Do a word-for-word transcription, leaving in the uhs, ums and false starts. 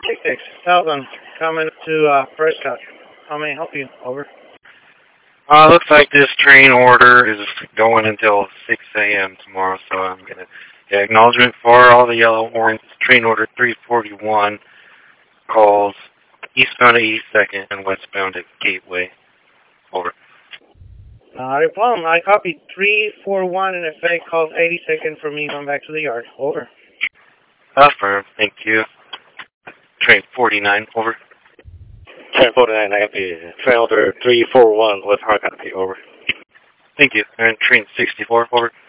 six six, Falcon, coming to uh, Prescott. How may I help you? Over. Uh, looks like this train order is going until six a m tomorrow, so I'm going to get acknowledgement for all the yellow orange train order three forty-one calls eastbound at eighty-second and westbound at Gateway. Over. Not a problem. I copied three four one in effect, calls eighty-second for me going back to the yard. Over. Affirm. Thank you. Train forty-nine. Over. Train forty-nine, I copy. Train order three four one with hard copy. Over. Thank you. And train sixty-four. Over.